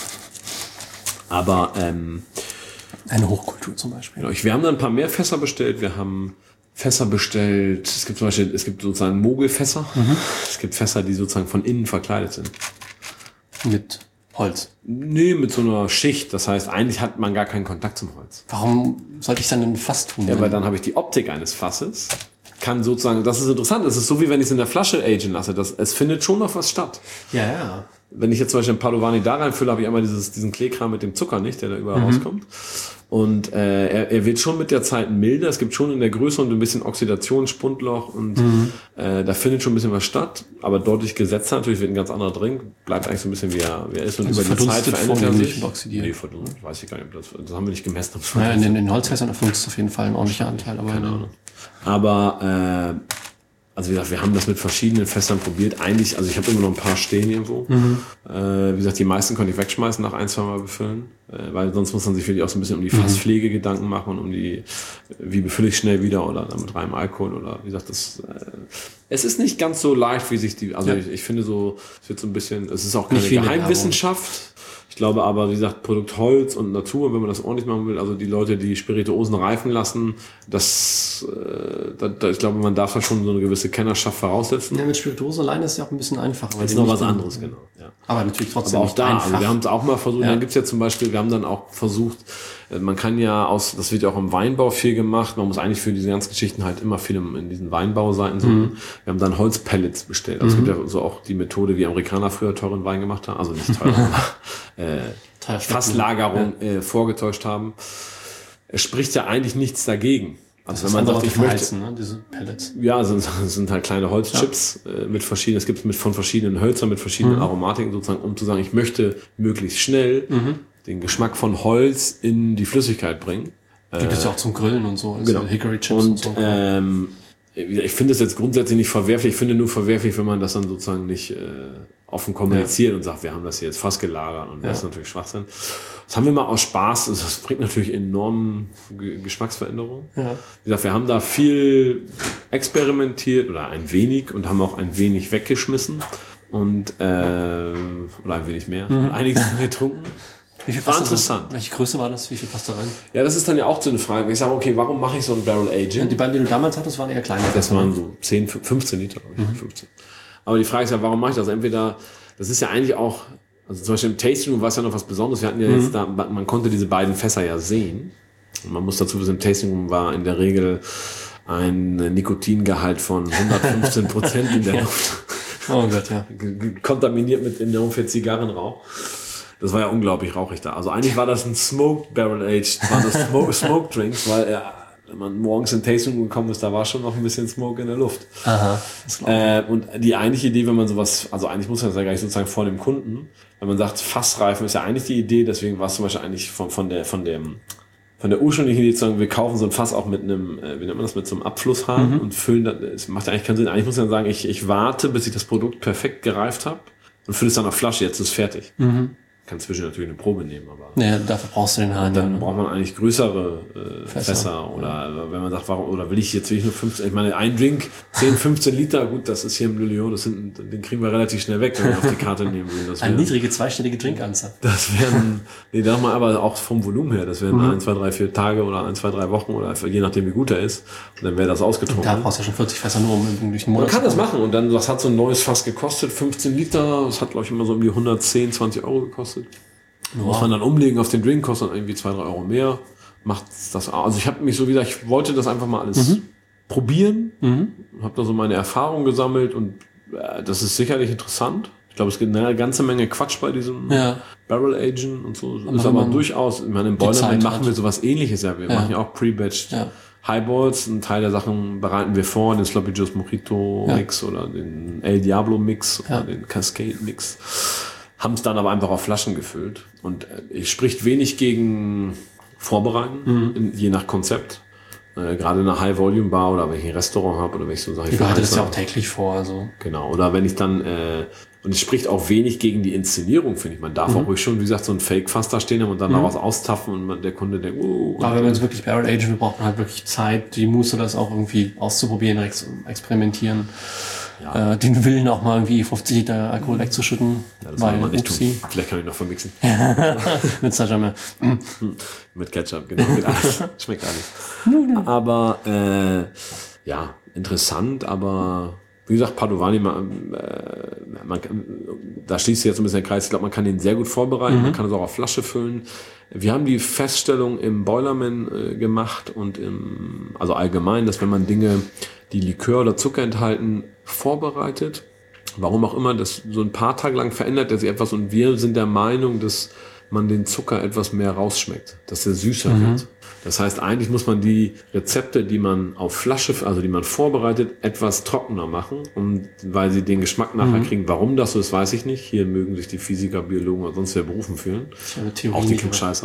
Aber ähm, eine Hochkultur zum Beispiel. Genau, wir haben dann ein paar mehr Fässer bestellt. Wir haben Fässer bestellt. Es gibt zum Beispiel, es gibt sozusagen Mogelfässer. Mhm. Es gibt Fässer, die sozusagen von innen verkleidet sind. Mit Holz. Nee, mit so einer Schicht. Das heißt, eigentlich hat man gar keinen Kontakt zum Holz. Warum sollte ich dann ein Fass tun? Ja, weil dann habe ich die Optik eines Fasses. Kann sozusagen, das ist interessant. Das ist so, wie wenn ich es in der Flasche agen lasse. Das, es findet schon noch was statt. Ja, ja. Wenn ich jetzt zum Beispiel ein Padovani da reinfülle, habe ich einmal dieses, diesen Kleekram mit dem Zucker nicht, der da überall mhm. rauskommt. Und äh, er, er wird schon mit der Zeit milder. Es gibt schon in der Größe und ein bisschen Oxidation, Spundloch und mhm. äh, da findet schon ein bisschen was statt. Aber deutlich gesetzt natürlich wird ein ganz anderer Drink. Bleibt eigentlich so ein bisschen wie er, wie er ist und also über die Zeit verändert er sich. Oxidiert. Nee, verdunstet, weiß ich gar nicht. Das, das haben wir nicht gemessen. Ja, in den, in den Holzfässern erfolgt es auf jeden Fall ein ordentlicher Anteil. Aber keine Ahnung. Aber äh, also wie gesagt, wir haben das mit verschiedenen Fässern probiert. Eigentlich, also ich habe immer noch ein paar stehen irgendwo. Mhm. Äh, wie gesagt, die meisten konnte ich wegschmeißen, nach ein, zwei Mal befüllen. Äh, weil sonst muss man sich wirklich auch so ein bisschen um die Fasspflege mhm. Gedanken machen und um die, wie befülle ich schnell wieder oder dann mit reinem Alkohol oder wie gesagt, das äh, es ist nicht ganz so leicht, wie sich die, also ja. ich, ich finde so, es wird so ein bisschen, es ist auch keine Geheimwissenschaft. Ich glaube aber, wie gesagt, Produkt Holz und Natur, wenn man das ordentlich machen will, also die Leute, die Spirituosen reifen lassen, das, äh, da, da, ich glaube, man darf da schon so eine gewisse Kennerschaft voraussetzen. Ja, mit Spirituose alleine ist ja auch ein bisschen einfacher. Weil das ist noch was anderes, genau. Ja. Aber natürlich trotzdem aber auch da, einfach. Also wir haben es auch mal versucht, ja. dann gibt's ja zum Beispiel, wir haben dann auch versucht, man kann ja aus, das wird ja auch im Weinbau viel gemacht, man muss eigentlich für diese ganzen Geschichten halt immer viel in diesen Weinbauseiten suchen. Mhm. Wir haben dann Holzpellets bestellt. Also mhm. es gibt ja so auch die Methode, wie Amerikaner früher teuren Wein gemacht haben, also nicht teuer, aber äh, Fasslagerung ja. äh, vorgetäuscht haben. Es spricht ja eigentlich nichts dagegen. Also wenn man sagt, ich möchte, ne? Diese Pellets. Ja, sind, sind halt kleine Holzchips ja. äh, mit verschiedenen, es gibt mit von verschiedenen Hölzern, mit verschiedenen mhm. Aromatiken sozusagen, um zu sagen, ich möchte möglichst schnell mhm. den Geschmack von Holz in die Flüssigkeit bringen. Gibt äh, es ja auch zum Grillen und so. Genau. Hickory Chips und, und so. Ähm, ich finde es jetzt grundsätzlich nicht verwerflich. Ich finde nur verwerflich, wenn man das dann sozusagen nicht äh, offen kommuniziert ja. und sagt, wir haben das hier jetzt fast gelagert und ja. das ist natürlich Schwachsinn. Das haben wir mal aus Spaß. Das bringt natürlich enormen G- Geschmacksveränderungen. Ja. Wie gesagt, wir haben da viel experimentiert oder ein wenig und haben auch ein wenig weggeschmissen und äh, oder ein wenig mehr. Mhm. Einiges getrunken. Wie viel war Pasta interessant. Das? Welche Größe war das? Wie viel passt da rein? Ja, das ist dann ja auch so eine Frage. Wenn ich sage, okay, warum mache ich so ein Barrel Aging? Die beiden, die du damals hattest, waren eher kleiner. Das waren so zehn, fünfzehn Liter, glaube ich. Mhm. fünfzehn. Aber die Frage ist ja, warum mache ich das? Entweder, das ist ja eigentlich auch, also zum Beispiel im Tasting Room war es ja noch was Besonderes. Wir hatten ja mhm. jetzt da, man konnte diese beiden Fässer ja sehen. Und man muss dazu wissen, im Tasting Room war in der Regel ein Nikotingehalt von hundertfünfzehn Prozent in der ja. Luft. Oh Gott, ja. Kontaminiert mit enorm viel Zigarrenrauch. Das war ja unglaublich rauchig da. Also eigentlich war das ein Smoked Barrel Aged, war das Smoke, Smoke Drinks, weil er, wenn man morgens in Tasting gekommen ist, da war schon noch ein bisschen Smoke in der Luft. Aha. Äh, und die eigentliche Idee, wenn man sowas, also eigentlich muss man das ja gar nicht sozusagen vor dem Kunden, wenn man sagt, Fassreifen ist ja eigentlich die Idee, deswegen war es zum Beispiel eigentlich von, von der, von dem, von der ursprünglichen Idee zu sagen, wir kaufen so ein Fass auch mit einem, äh, wie nennt man das, mit so einem Abflusshahn mhm. und füllen das, es macht ja eigentlich keinen Sinn. Eigentlich muss man sagen, ich, ich warte, bis ich das Produkt perfekt gereift habe und fülle es dann auf Flasche, jetzt ist es fertig. Mhm. Kann zwischen natürlich eine Probe nehmen, aber ja, dafür brauchst du den Hahn. Dann ne? braucht man eigentlich größere äh, Fässer. Fässer oder ja. wenn man sagt, warum oder will ich jetzt will ich nur fünfzehn, ich meine ein Drink zehn, fünfzehn Liter, gut, das ist hier im Lyon, das sind, den kriegen wir relativ schnell weg, wenn wir auf die Karte nehmen würden. Das Eine wären, niedrige zweistellige Drinkanzahl. Das wären, nee, sag mal, aber auch vom Volumen her, das wären mhm. ein, zwei, drei, vier Tage oder ein, zwei, drei Wochen oder je nachdem wie gut er ist, und dann wäre das ausgetrunken. Und da brauchst du ja schon vierzig Fässer nur, um durch den Monat Man kann das machen und dann, was hat so ein neues Fass gekostet? fünfzehn Liter, das hat glaube ich immer so um die hundertzehn, zwanzig Euro gekostet. Ja. Muss man dann umlegen auf den Drink, kostet dann irgendwie zwei, drei Euro mehr. Macht das, also ich habe mich so wieder, ich wollte das einfach mal alles mhm. probieren, mhm. habe da so meine Erfahrungen gesammelt und äh, das ist sicherlich interessant. Ich glaube, es gibt eine ganze Menge Quatsch bei diesem ja. Barrel Aging und so. Aber ist aber durchaus, ich meine, im Boilerman machen wir sowas ähnliches ja. Wir ja. machen ja auch Pre-Batched ja. Highballs. Ein Teil der Sachen bereiten wir vor, den Sloppy Joe's Mojito ja. Mix oder den El Diablo Mix ja. oder den Cascade Mix. Haben es dann aber einfach auf Flaschen gefüllt. Und es spricht wenig gegen Vorbereiten, mhm. in, je nach Konzept. Äh, gerade in einer High-Volume-Bar oder wenn ich ein Restaurant habe oder wenn ich so sage, ich bereite das ja auch täglich vor. Also. Genau, oder wenn ich dann, äh, und es spricht auch wenig gegen die Inszenierung, finde ich. Man darf mhm. auch ruhig schon, wie gesagt, so ein Fake-Fass da stehen haben und dann mhm. daraus austaffen und man, der Kunde denkt, oh. Aber wenn man es wirklich Barrel Agen will, braucht man halt wirklich Zeit, die Muße, das auch irgendwie auszuprobieren, ex- experimentieren. Ja. Äh, den Willen auch mal irgendwie fünfzig Liter Alkohol wegzuschütten. Ja, das weil, man nicht tun. Vielleicht kann ich noch vermixen. Mit Sajame. Mm. Mit Ketchup, genau. Mit alles. Schmeckt alles. Aber, äh, ja, interessant, aber, wie Wie gesagt, Padovani, man, äh, man, da schließt sich jetzt ein bisschen der Kreis. Ich glaube, man kann den sehr gut vorbereiten. Mhm. Man kann es auch auf Flasche füllen. Wir haben die Feststellung im Boilerman äh, gemacht und im, also allgemein, dass wenn man Dinge, die Likör oder Zucker enthalten, vorbereitet, warum auch immer, das so ein paar Tage lang verändert er sich etwas und wir sind der Meinung, dass man den Zucker etwas mehr rausschmeckt, dass der süßer mhm. wird. Das heißt, eigentlich muss man die Rezepte, die man auf Flasche, also die man vorbereitet, etwas trockener machen, um, weil sie den Geschmack nachher mhm. kriegen. Warum das so ist, weiß ich nicht. Hier mögen sich die Physiker, Biologen oder sonst wer berufen fühlen. Auch die Klugscheißer.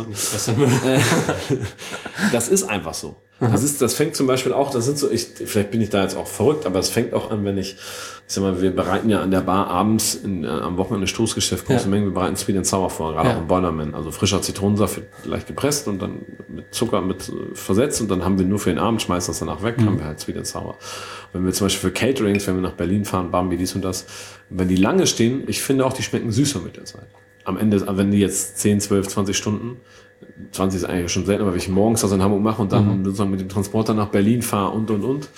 Das ist einfach so. Das ist, das fängt zum Beispiel auch, das sind so, ich, vielleicht bin ich da jetzt auch verrückt, aber es fängt auch an, wenn ich, ich sag mal, wir bereiten ja an der Bar abends in, äh, am Wochenende Stoßgeschäft große ja. Mengen, wir bereiten Sweet and Sour vor, gerade ja. auch im Boilerman, also frischer Zitronensaft wird leicht gepresst und dann mit Zucker mit äh, versetzt und dann haben wir nur für den Abend, schmeißen das danach weg, mhm. haben wir halt Sweet and Sour. Wenn wir zum Beispiel für Caterings, wenn wir nach Berlin fahren, Bambi, dies und das, wenn die lange stehen, ich finde auch, die schmecken süßer mit der Zeit. Am Ende, wenn die jetzt zehn, zwölf, zwanzig Stunden, zwanzig ist eigentlich schon selten, aber wenn ich morgens das in Hamburg mache und dann mhm. sozusagen mit dem Transporter nach Berlin fahre und, und, und.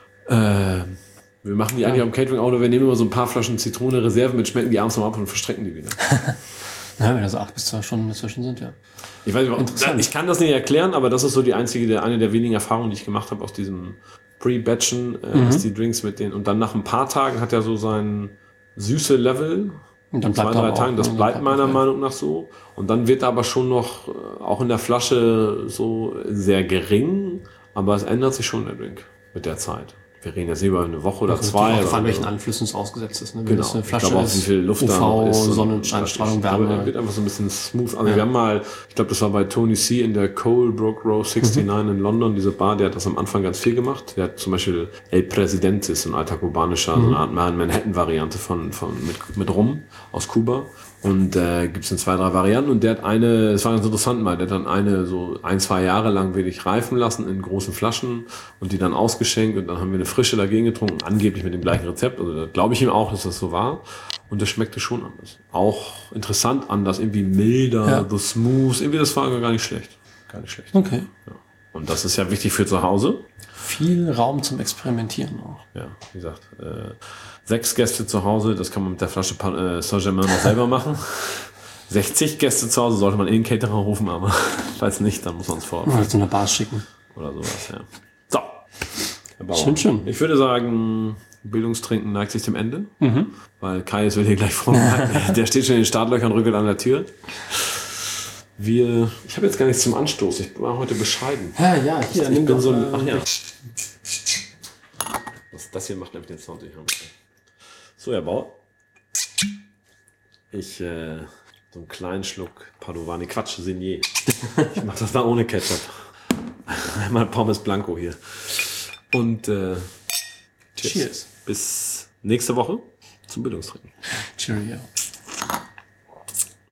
Äh, wir machen die ja. eigentlich am Catering-Auto, wir nehmen immer so ein paar Flaschen Zitrone, Reserve mit, schmecken die abends noch ab und verstrecken die wieder. Ja, wenn da so acht bis zwei Stunden dazwischen sind, ja. Ich weiß nicht, ich kann das nicht erklären, aber das ist so die einzige, der, eine der wenigen Erfahrungen, die ich gemacht habe aus diesem Pre-Batchen, äh, mhm. die Drinks mit denen. Und dann nach ein paar Tagen hat er so sein süße Level. Und dann zwei, drei Tagen, das bleibt meiner Meinung nach so. Und dann wird er aber schon noch, auch in der Flasche, so sehr gering. Aber es ändert sich schon der Drink mit der Zeit. Wir reden jetzt nicht über eine Woche oder also zwei. Auch an welchen Einflüssen es ausgesetzt ist. Ne? Wenn genau. das eine Flasche ich glaube auch, wie viel Luft U V, da ist. Sonneneinstrahlung, Wärme. Er wird einfach so ein bisschen smooth. Also ja. wir haben mal, ich glaube, das war bei Tony C. in der Colebrook Row neunundsechzig mhm. in London, diese Bar, der hat das am Anfang ganz viel gemacht. Der hat zum Beispiel El Presidente, so ein alter kubanischer, mhm. so eine Art Manhattan-Variante von, von, mit, mit Rum aus Kuba. Und äh, gibt es in zwei, drei Varianten. Und der hat eine, das war ganz interessant mal, der hat dann eine so ein, zwei Jahre lang wirklich reifen lassen in großen Flaschen und die dann ausgeschenkt und dann haben wir eine frische dagegen getrunken, angeblich mit dem gleichen Rezept. Also da glaube ich ihm auch, dass das so war. Und das schmeckte schon anders. Auch interessant anders, irgendwie milder, ja. so smooth. Irgendwie das war gar nicht schlecht. Gar nicht schlecht. Okay. Ja. Und das ist ja wichtig für zu Hause. Viel Raum zum Experimentieren auch. Ja, wie gesagt, äh, sechs Gäste zu Hause, das kann man mit der Flasche äh, Saint-Germain noch selber machen. sechzig Gäste zu Hause sollte man eh einen Caterer rufen, aber falls nicht, dann muss man es vor. Oder zu einer Bar schicken. Oder sowas, ja. So. Herr Bauer, schön, schön. Ich würde sagen, Bildungstrinken neigt sich dem Ende, mhm. weil Kai ist will hier gleich vorbereiten. Der steht schon in den Startlöchern, rückelt an der Tür. Wir, ich habe jetzt gar nichts zum Anstoß. Ich war heute bescheiden. Ja, ja, hier. Ich bin doch, so ein, ach ja. Das, das hier macht nämlich den Sound, den ich habe. So, Herr Bauer. Ich, äh, so einen kleinen Schluck Padovani. Quatsch, Signier. Ich mache das da ohne Ketchup. Einmal Pommes Blanco hier. Und, äh, cheers. cheers. Bis nächste Woche zum Bildungstrinken. Cheerio.